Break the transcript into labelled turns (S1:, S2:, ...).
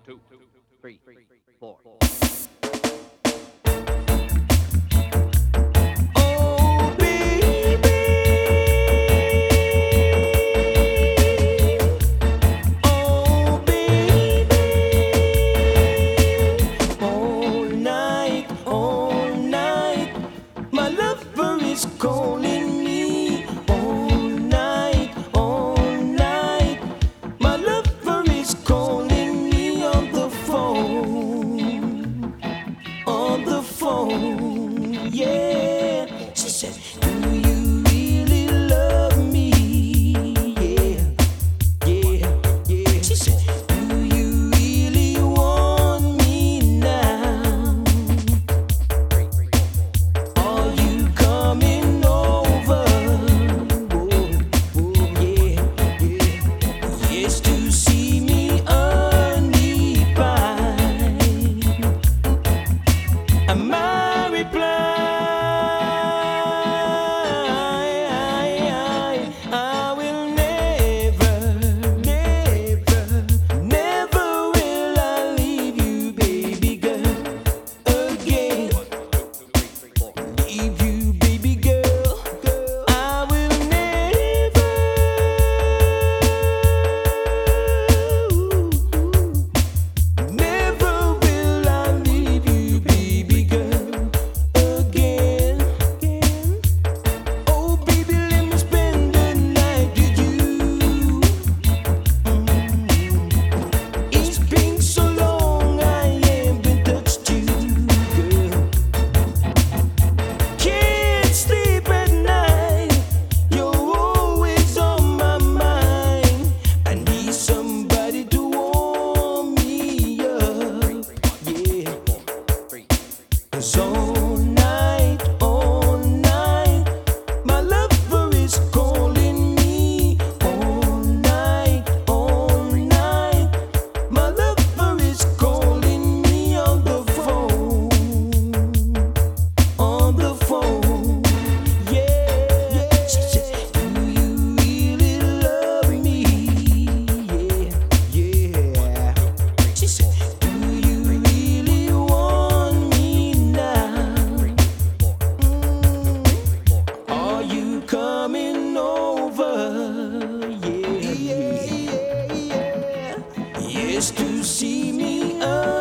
S1: 2, 3, 4.
S2: Oh, baby. Oh, baby. All night, my lover is calling me. All night, my lover is calling me on the phone, yeah. She said, do you really love me? Yeah, yeah, yeah. She said, do you really want me now? Are you coming over? Oh, yeah, yeah. Yes, to see me undefined. And my reply, I will never will I leave you, baby girl, again. Leave you, baby girl, I will never will I leave you, baby girl, again. Oh, baby, let me spend the night with you. It's been so long I ain't been touched you, girl. Can't sleep at night. You're always on my mind. I need somebody to warm me up. Yeah. 'Cause all night, my lover is calling me. All night, my lover is calling me on the phone, yeah. She said, do you really love me? Yeah, yeah. She said, do you really want me now? Are you coming over? Yeah, yeah, yeah. Yes, to see me